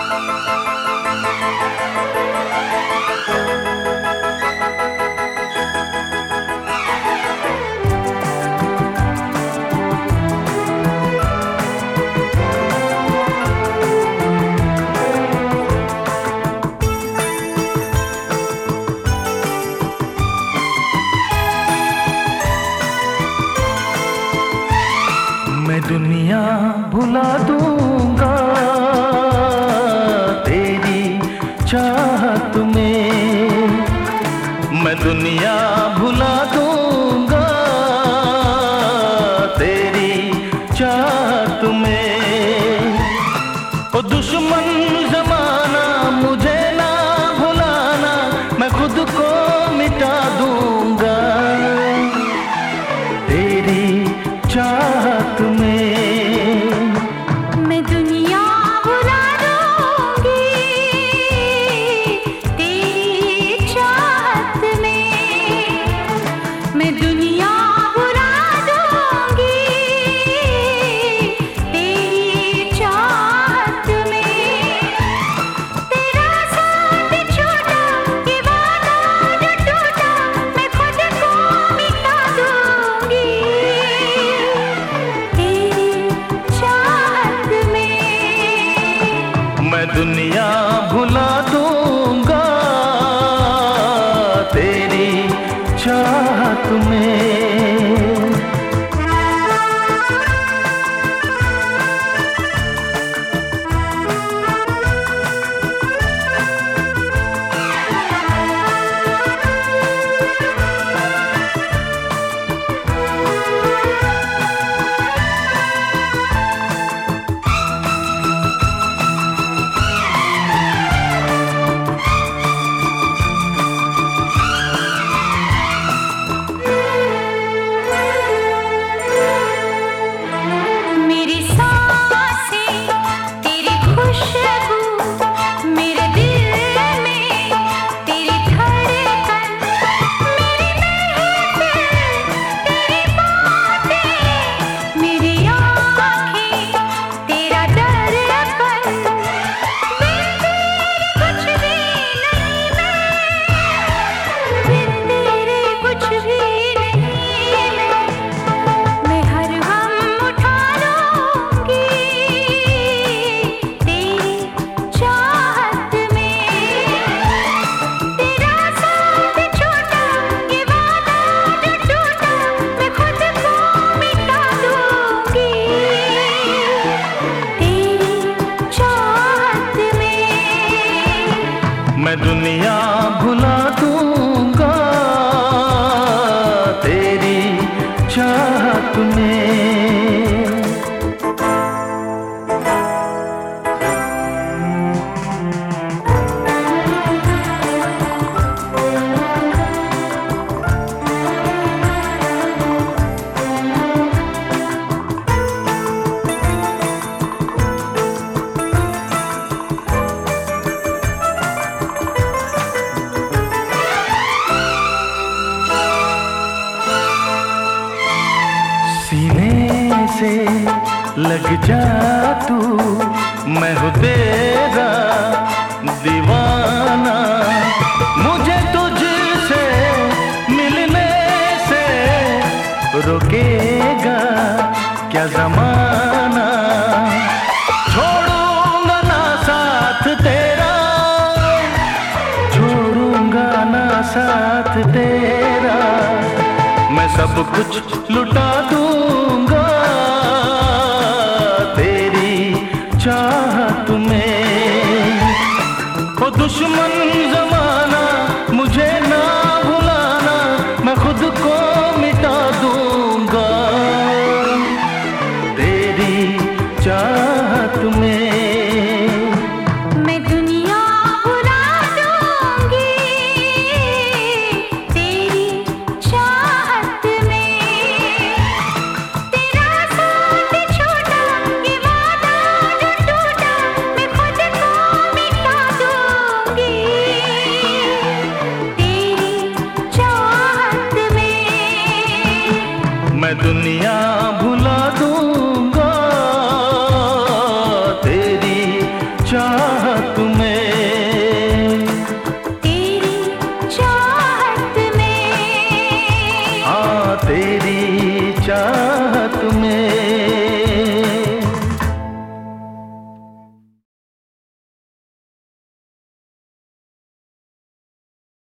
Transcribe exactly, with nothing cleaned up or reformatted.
मैं दुनिया भुला दूंगा तेरी चाहत में, मैं दुनिया भुला दूंगा तेरी चाहत में। ओ दुश्मन जमाना मुझे ना भुलाना, मैं खुद को मिटा दूंगा तेरी चाहत में। मैं दुनिया भुला दूंगी तेरी चाहत में, मैं दुनिया भुला दूंगी तेरी चाहत में। तेरा साथ छोड़ा, ये वादा जो टूटा, मैं खुद को मिटा दूंगी मैं दुनिया भुला दूंगा तेरी चाहत में। मैं दुनिया भुला दूंगा तेरी चाहत में। सीने से लग जा तू, मैं हूँ तेरा दीवाना। मुझे तुझसे मिलने से रोकेगा क्या जमाना। छोड़ूंगा ना साथ तेरा, छोड़ूंगा ना साथ तेरा। मैं सब कुछ लुटा दूंगा तेरी चाहत में। ओ दुश्मन जमाना मुझे ना भुलाना, मैं खुद को मिटा दूंगा तेरी चाहत में।